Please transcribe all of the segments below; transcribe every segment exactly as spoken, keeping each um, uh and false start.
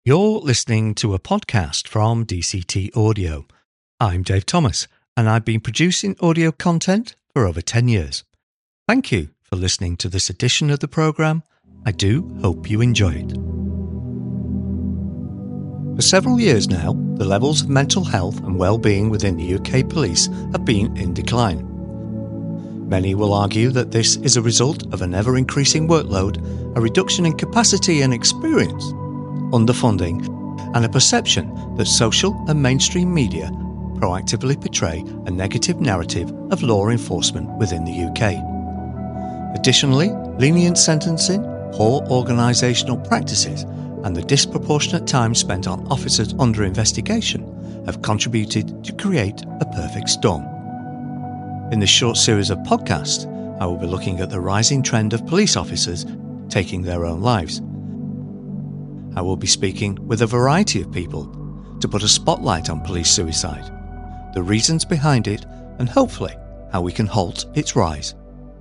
You're listening to a podcast from D C T Audio. I'm Dave Thomas, and I've been producing audio content for over ten years. Thank you for listening to this edition of the programme. I do hope you enjoy it. For several years now, the levels of mental health and well-being within the U K police have been in decline. Many will argue that this is a result of an ever-increasing workload, a reduction in capacity and experience, underfunding, and a perception that social and mainstream media proactively portray a negative narrative of law enforcement within the U K. Additionally, lenient sentencing, poor organisational practices, and the disproportionate time spent on officers under investigation have contributed to create a perfect storm. In this short series of podcasts, I will be looking at the rising trend of police officers taking their own lives. I will be speaking with a variety of people to put a spotlight on police suicide, the reasons behind it, and hopefully how we can halt its rise.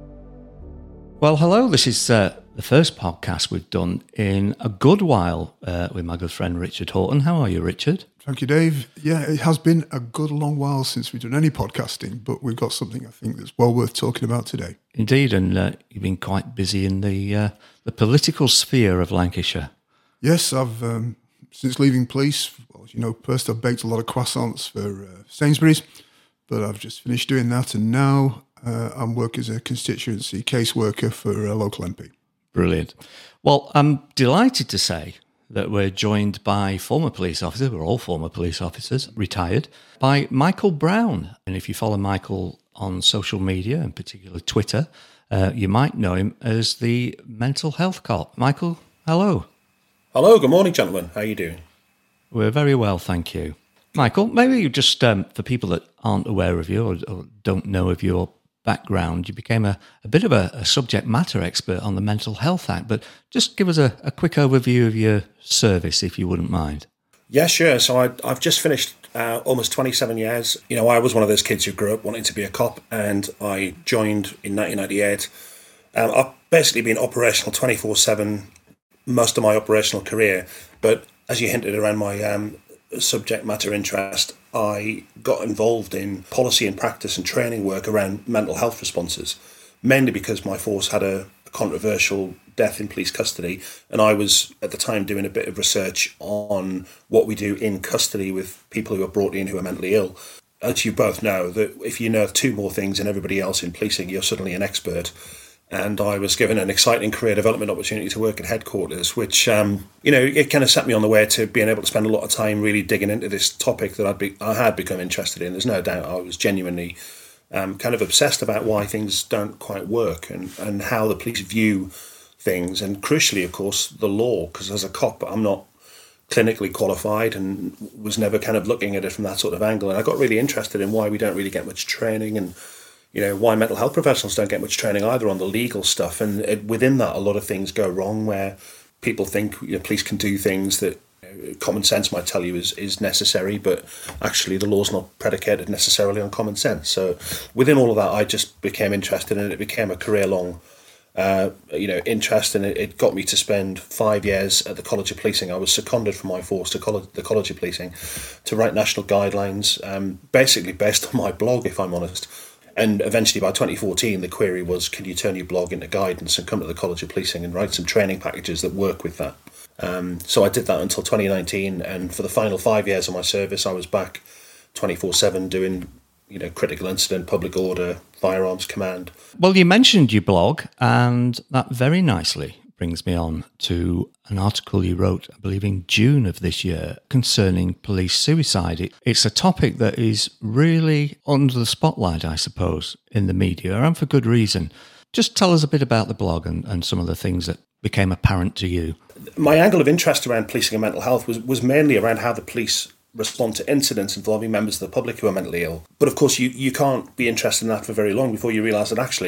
Well, hello, this is uh, the first podcast we've done in a good while uh, with my good friend Richard Horton. How are you, Richard? Thank you, Dave. Yeah, it has been a good long while since we've done any podcasting, but we've got something I think that's well worth talking about today. Indeed, and uh, you've been quite busy in the uh, the political sphere of Lancashire. Yes, I've um, since leaving police, well, as you know, first I've baked a lot of croissants for uh, Sainsbury's, but I've just finished doing that, and now uh, I'm working as a constituency caseworker for a local M P. Brilliant. Well, I'm delighted to say that we're joined by former police officers, we're all former police officers, retired, by Michael Brown. And if you follow Michael on social media, and particularly Twitter, uh, you might know him as the mental health cop. Michael, hello. Hello, good morning, gentlemen. How are you doing? We're very well, thank you. Michael, maybe you just, um, for people that aren't aware of you or, or don't know of your background, you became a, a bit of a, a subject matter expert on the Mental Health Act, but just give us a, a quick overview of your service, if you wouldn't mind. Yeah, sure. So I, I've just finished uh, almost twenty-seven years. You know, I was one of those kids who grew up wanting to be a cop, and I joined in nineteen ninety-eight. Um, I've basically been operational twenty-four seven most of my operational career, but as you hinted around my um, subject matter interest, I got involved in policy and practice and training work around mental health responses, mainly because my force had a, a controversial death in police custody, and I was at the time doing a bit of research on what we do in custody with people who are brought in who are mentally ill. As you both know, that if you know two more things than everybody else in policing, you're suddenly an expert. And I was given an exciting career development opportunity to work at headquarters, which, um, you know, it kind of set me on the way to being able to spend a lot of time really digging into this topic that I'd be, I had become interested in. There's no doubt I was genuinely um, kind of obsessed about why things don't quite work and, and how the police view things. And crucially, of course, the law, because as a cop, I'm not clinically qualified and was never kind of looking at it from that sort of angle. And I got really interested in why we don't really get much training and you know, why mental health professionals don't get much training either on the legal stuff. And it, within that, a lot of things go wrong where people think you know, police can do things that you know, common sense might tell you is, is necessary, but actually the law's not predicated necessarily on common sense. So within all of that, I just became interested and it became a career-long uh, you know, interest, and it, it got me to spend five years at the College of Policing. I was seconded from my force to college, the College of Policing to write national guidelines, um, basically based on my blog, if I'm honest. And eventually by twenty fourteen, the query was, can you turn your blog into guidance and come to the College of Policing and write some training packages that work with that? Um, so I did that until twenty nineteen. And for the final five years of my service, I was back twenty-four seven doing, you know, critical incident, public order, firearms command. Well, you mentioned your blog, and that very nicely brings me on to an article you wrote, I believe, in June of this year concerning police suicide. It, it's a topic that is really under the spotlight, I suppose, in the media, and for good reason. Just tell us a bit about the blog and, and some of the things that became apparent to you. My angle of interest around policing and mental health was, was mainly around how the police respond to incidents involving members of the public who are mentally ill. But of course, you, you can't be interested in that for very long before you realise that actually,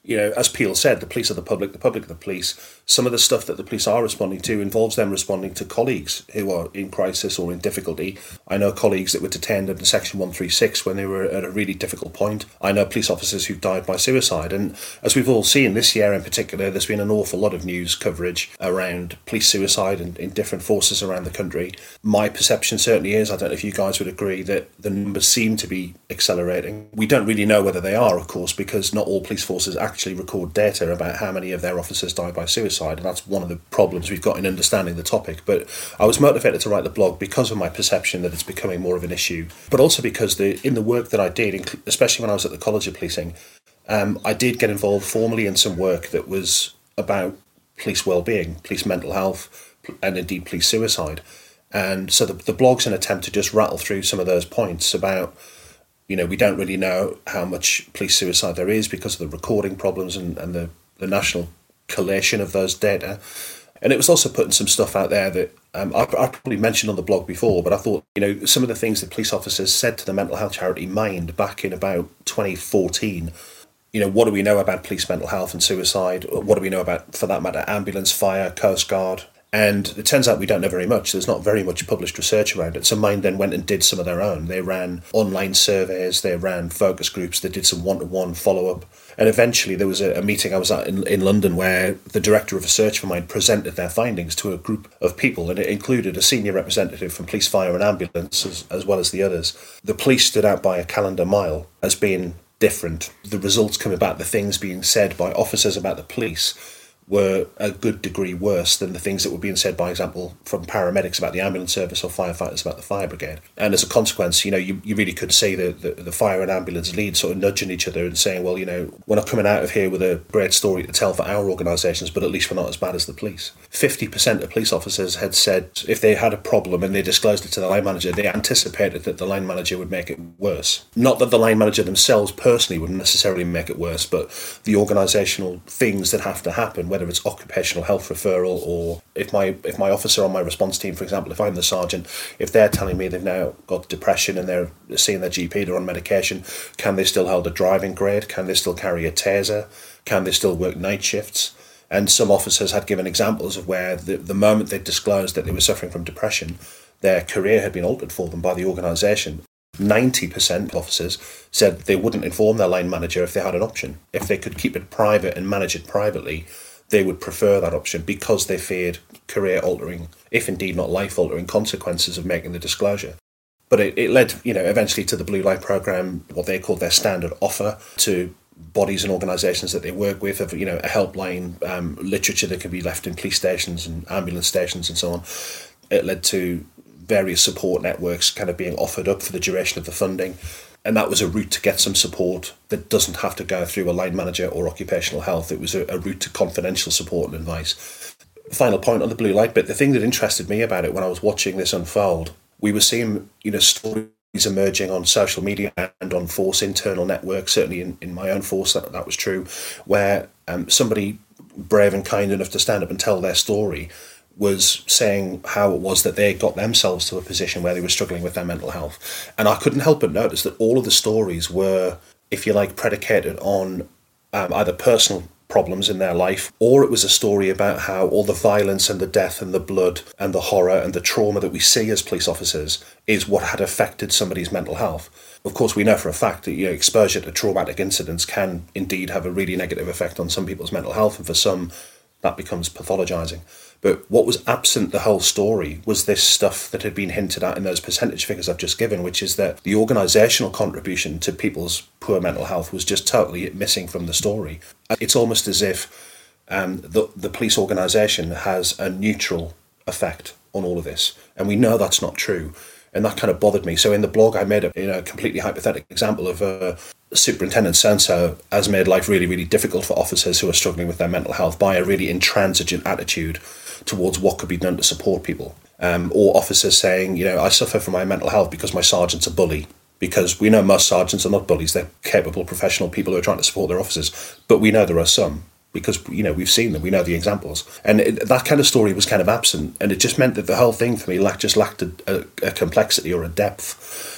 you know, as Peel said, the police are the public, the public are the police. Some of the stuff that the police are responding to involves them responding to colleagues who are in crisis or in difficulty. I know colleagues that were detained under Section one thirty-six when they were at a really difficult point. I know police officers who've died by suicide. And as we've all seen this year in particular, there's been an awful lot of news coverage around police suicide in, in different forces around the country. My perception certainly is, I don't know if you guys would agree, that the numbers seem to be accelerating. We don't really know whether they are, of course, because not all police forces actually record data about how many of their officers die by suicide. And that's one of the problems we've got in understanding the topic. But I was motivated to write the blog because of my perception that it's becoming more of an issue, but also because the in the work that I did, especially when I was at the College of Policing, um, I did get involved formally in some work that was about police well-being, police mental health, and indeed police suicide. And so the, the blog's an attempt to just rattle through some of those points about, you know, we don't really know how much police suicide there is because of the recording problems and, and the, the national collation of those data. And it was also putting some stuff out there that um, I, I probably mentioned on the blog before, but I thought, you know, some of the things that police officers said to the mental health charity Mind back in about twenty fourteen, you know, what do we know about police mental health and suicide? What do we know about, for that matter, ambulance, fire, Coast Guard? And it turns out we don't know very much. There's not very much published research around it. So Mind then went and did some of their own. They ran online surveys, they ran focus groups, they did some one-to-one follow-up. And eventually there was a, a meeting I was at in, in London where the director of research for Mind presented their findings to a group of people, and it included a senior representative from police, fire and ambulance, as, as well as the others. The police stood out by a calendar mile as being different. The results coming back, the things being said by officers about the police were a good degree worse than the things that were being said, by example, from paramedics about the ambulance service or firefighters about the fire brigade. And as a consequence, you know, you, you really could see the, the, the fire and ambulance leads sort of nudging each other and saying, well, you know, we're not coming out of here with a great story to tell for our organisations, but at least we're not as bad as the police. fifty percent of police officers had said if they had a problem and they disclosed it to the line manager, they anticipated that the line manager would make it worse. Not that the line manager themselves personally would necessarily make it worse, but the organisational things that have to happen, whether it's occupational health referral, or if my if my officer on my response team, for example, if I'm the sergeant, if they're telling me they've now got depression and they're seeing their G P, they're on medication, can they still hold a driving grade? Can they still carry a taser? Can they still work night shifts? And some officers had given examples of where the, the moment they disclosed that they were suffering from depression, their career had been altered for them by the organisation. ninety percent of officers said they wouldn't inform their line manager if they had an option. If they could keep it private and manage it privately, they would prefer that option because they feared career-altering, if indeed not life-altering, consequences of making the disclosure. But it, it led, you know, eventually to the Blue Light programme, what they called their standard offer to bodies and organisations that they work with, of, you know, a helpline, um, literature that could be left in police stations and ambulance stations and so on. It led to various support networks kind of being offered up for the duration of the funding. And that was a route to get some support that doesn't have to go through a line manager or occupational health. It was a, a route to confidential support and advice. Final point on the Blue Light bit, the thing that interested me about it when I was watching this unfold, we were seeing, you know, stories emerging on social media and on force internal networks, certainly in, in my own force that, that was true, where um, somebody brave and kind enough to stand up and tell their story was saying how it was that they got themselves to a position where they were struggling with their mental health. And I couldn't help but notice that all of the stories were, if you like, predicated on um, either personal problems in their life, or it was a story about how all the violence and the death and the blood and the horror and the trauma that we see as police officers is what had affected somebody's mental health. Of course, we know for a fact that, you know, exposure to traumatic incidents can indeed have a really negative effect on some people's mental health, and for some that becomes pathologizing. But what was absent the whole story was this stuff that had been hinted at in those percentage figures I've just given, which is that the organisational contribution to people's poor mental health was just totally missing from the story. It's almost as if um, the, the police organisation has a neutral effect on all of this. And we know that's not true. And that kind of bothered me. So in the blog, I made a, you know, completely hypothetical example of uh, Superintendent so-and-so has made life really, really difficult for officers who are struggling with their mental health by a really intransigent attitude towards what could be done to support people. Um, or officers saying, you know, I suffer from my mental health because my sergeant's a bully. Because we know most sergeants are not bullies. They're capable, professional people who are trying to support their officers. But we know there are some, because, you know, we've seen them, we know the examples. And it, that kind of story was kind of absent. And it just meant that the whole thing for me lacked, just lacked a, a, a complexity or a depth.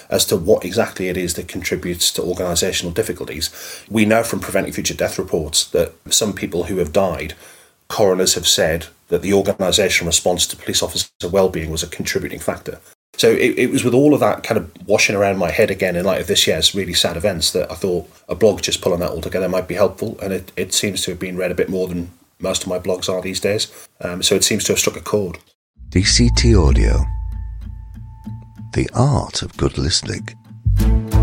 as to what exactly it is that contributes to organisational difficulties. We know from Preventing Future Death reports that some people who have died, coroners have said that the organisational response to police officer well-being was a contributing factor. So it, it was with all of that kind of washing around my head again in light of this year's really sad events that I thought a blog just pulling that all together might be helpful, and it, it seems to have been read a bit more than most of my blogs are these days. Um, so it seems to have struck a chord. D C T Audio. The art of good listening.